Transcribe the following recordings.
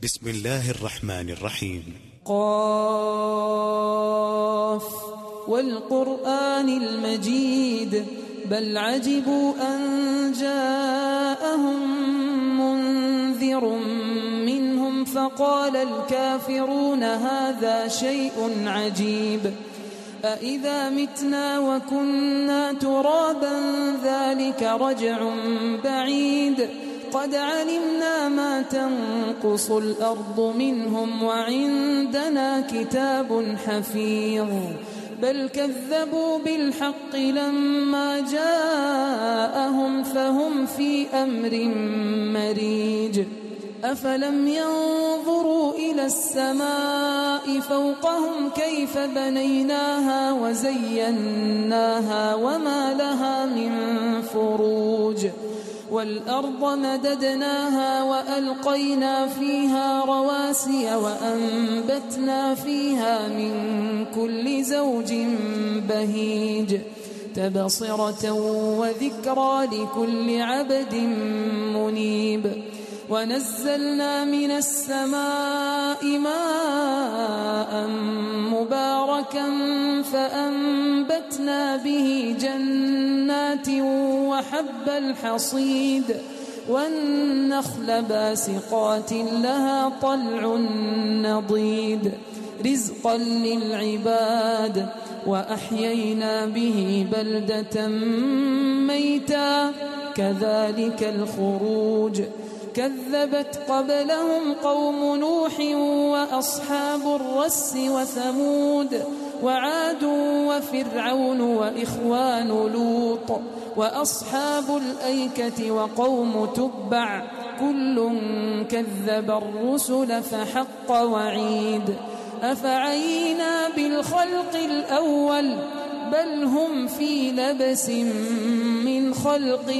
بسم الله الرحمن الرحيم. قاف والقرآن المجيد بل عجبوا أن جاءهم منذر منهم فقال الكافرون هذا شيء عجيب أإذا متنا وكنا ترابا ذلك رجع بعيد قد علمنا ما تنقص الأرض منهم وعندنا كتاب حفيظ بل كذبوا بالحق لما جاءهم فهم في أمر مريج أفلم ينظروا إلى السماء فوقهم كيف بنيناها وزيناها وما لها من فروج والأرض مددناها وألقينا فيها رواسي وأنبتنا فيها من كل زوج بهيج تبصرة وذكرى لكل عبد منيب ونزلنا من السماء ماء مباركا فأنبتنا به جنات وحب الحصيد والنخل باسقات لها طلع نضيد رزقا للعباد وأحيينا به بلدة ميتا كذلك الخروج كذبت قبلهم قوم نوح وأصحاب الرس وثمود وعاد وفرعون وإخوان لوط وأصحاب الأيكة وقوم تبع كل كذب الرسل فحق وعيد أفعينا بالخلق الأول بل هم في لبس من خلق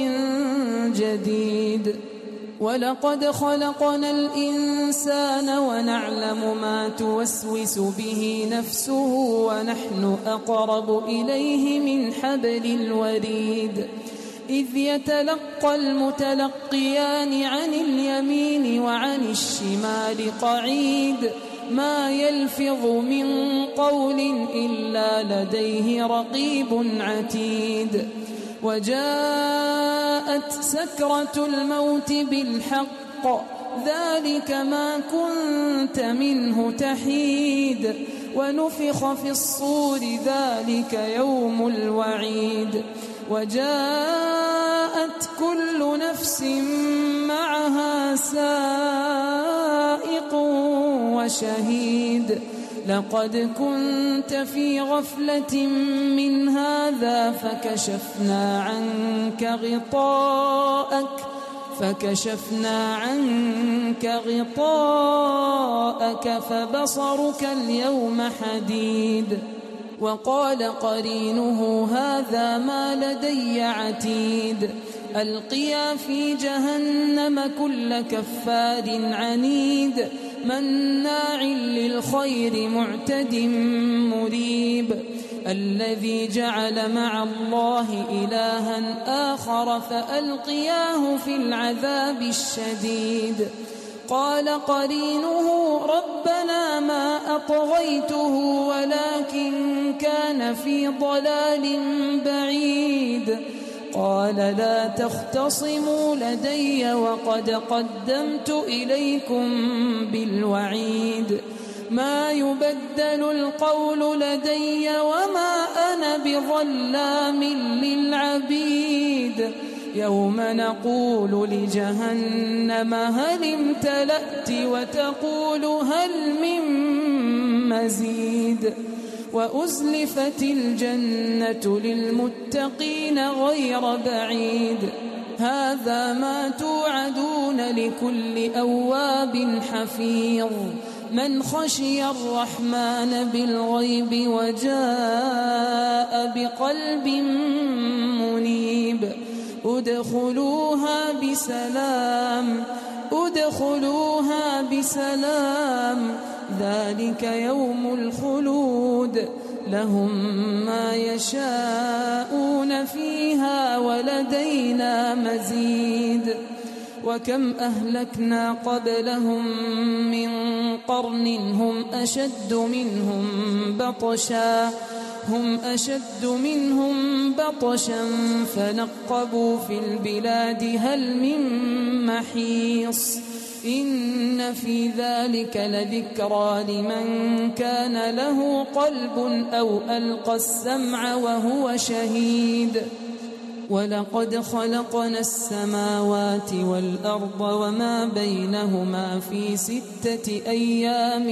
جديد ولقد خلقنا الإنسان ونعلم ما توسوس به نفسه ونحن أقرب إليه من حبل الوريد إذ يتلقى المتلقيان عن اليمين وعن الشمال قعيد ما يلفظ من قول إلا لديه رقيب عتيد وجاءت سكرة الموت بالحق ذلك ما كنت منه تحيد ونفخ في الصور ذلك يوم الوعيد وجاءت كل نفس معها سائق وشهيد لقد كنت في غفلة من هذا فكشفنا عنك غطاءك فبصرك اليوم حديد وقال قرينه هذا ما لدي عتيد ألقيا في جهنم كل كفار عنيد مناع للخير معتد مريب الذي جعل مع الله إلها آخر فألقياه في العذاب الشديد قال قرينه ربنا ما أطغيته ولكن كان في ضلال بعيد قال لا تختصموا لدي وقد قدمت إليكم بالوعيد ما يبدل القول لدي وما أنا بظلام للعبيد يوم نقول لجهنم هل امتلأت وتقول هل من مزيد وأزلفت الجنة للمتقين غير بعيد هذا ما توعدون لكل أواب حفيظ من خشي الرحمن بالغيب وجاء بقلب منيب ادخلوها بسلام ذلك يوم الخلود لهم ما يشاءون فيها ولدينا مزيد وكم أهلكنا قبلهم من قرن هم أشد منهم بطشا فنقبوا في البلاد هل من محيص إن في ذلك لذكرى لمن كان له قلب أو ألقى السمع وهو شهيد ولقد خلقنا السماوات والأرض وما بينهما في 6 أيام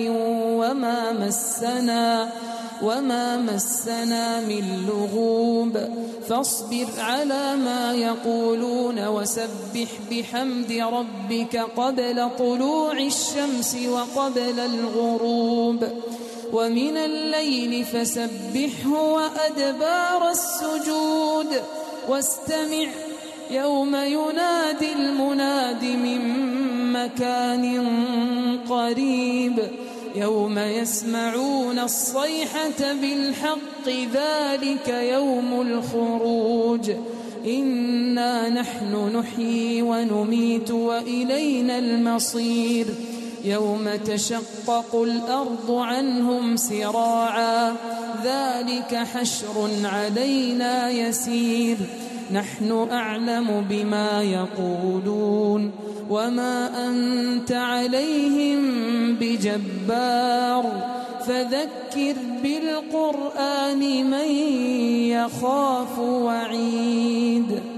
وما مسنا من لغوب فاصبر على ما يقولون وسبح بحمد ربك قبل طلوع الشمس وقبل الغروب ومن الليل فسبحه وأدبار السجود واستمع يوم ينادي المناد من مكان قريب يوم يسمعون الصيحة بالحق ذلك يوم الخروج إنا نحن نحيي ونميت وإلينا المصير يوم تشقق الأرض عنهم سراعا ذلك حشر علينا يسير نحن أعلم بما يقولون وما أنت عليهم بجبار فذكر بالقرآن من يخاف وعيد